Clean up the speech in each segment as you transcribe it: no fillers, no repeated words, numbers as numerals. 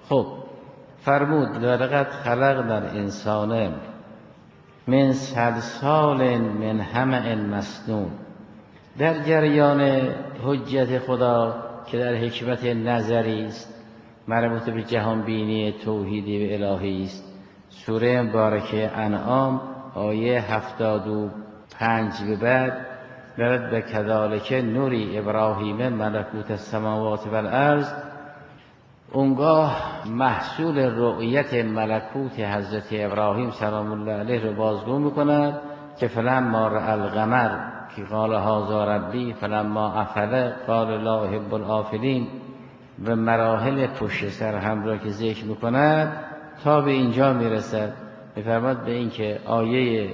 خب فرمود ولقد خلقنا الانسان من صلصال من حمأ مسنون. در جریان حجت خدا که در حکمت نظری است مربوط به جهان بینی توحیدی و الهی است، سوره مبارکه انعام آیه 75 به بعد برد به کذالک نوری ابراهیم ملکوت السماوات و الارض، اونگاه محصول رؤیت ملکوت حضرت ابراهیم سلام الله علیه رو بازگو میکند که فلما رأى القمر که قال هذا ربی فلما افل قال لا احب الآفلین و مراحل پشت سر هم را که ذکر میکند تا به اینجا میرسد. میفرماد به این که آیه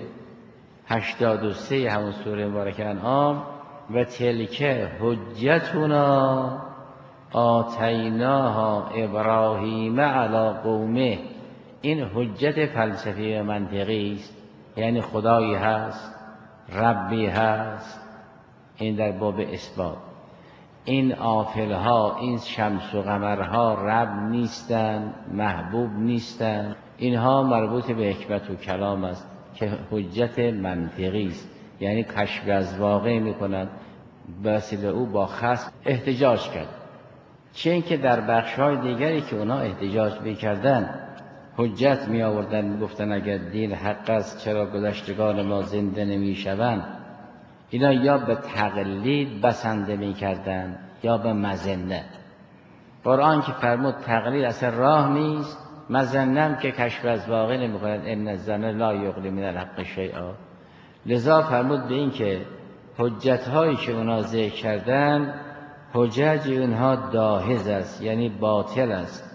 83 همون سوره مبارکه انعام و تلک حجتنا آتیناها ابراهیم علی قومه، این حجت فلسفی و منطقی است، یعنی خدایی هست، ربی هست، این در باب اثبات. این آفلها، این شمس و قمرها رب نیستند، محبوب نیستند، اینها مربوط به حکمت و کلام است که حجت منطقی است، یعنی کشف از واقع میکنند، به وسیله او با خصم احتجاج کرد. چه اینکه در بخش‌های دیگری که اونا احتجاج می‌کردن حجت می‌آوردن، می‌گفتن اگر دین حق است چرا گذشتگان ما زنده نمی‌شوند. اینا یا به تقلید بسنده می‌کردن یا به مظنه. قرآن که فرمود تقلید اصلا راه نیست، مظنه هم که کشف از واقع نمی‌کنند، ان الظن لا یغنی من الحق شیئا. لذا فرمود به این که حجت‌هایی که اونا ذکر کردن حجج اونها داهز است، یعنی باطل است.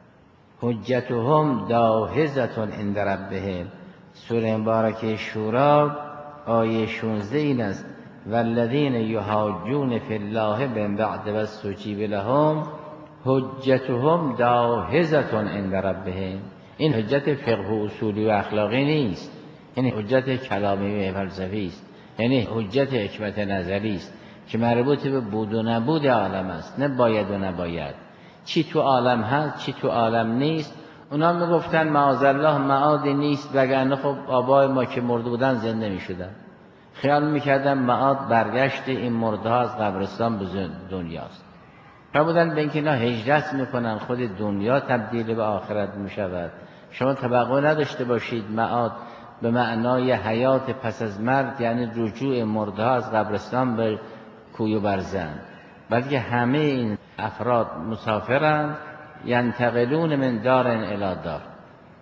حجتهم داهزتون عند ربهم، سوره مبارکه شورا آیه 16 این است والذین یحاجون فی الله من بعد ما استجیب لهم حجتهم داهزتون عند ربهم. این حجت فقه و اصولی و اخلاقی نیست، این حجت کلامی و فلسفی است، یعنی حجت حکمت نظری است که مربوط به بود و نبود عالم است، نه باید و نباید، چی تو عالم هست چی تو عالم نیست. اونا میگفتن معاذالله معادی نیست، وگرنه خب آبای ما که مرده بودن زنده میشدن. خیال میکردن معاد برگشت این مرده ها از قبرستان به دنیاست. فرمودن به اینکه اینا هجرت میکنن، خود دنیا تبدیل به آخرت میشود. شما توقع نداشته باشید معاد به معنای حیات پس از مرگ، یعنی رجوع مرده ها از قبرستان به کوی و برزن، بلکه همه این افراد مسافرند، ینتقلون من دار الی دار.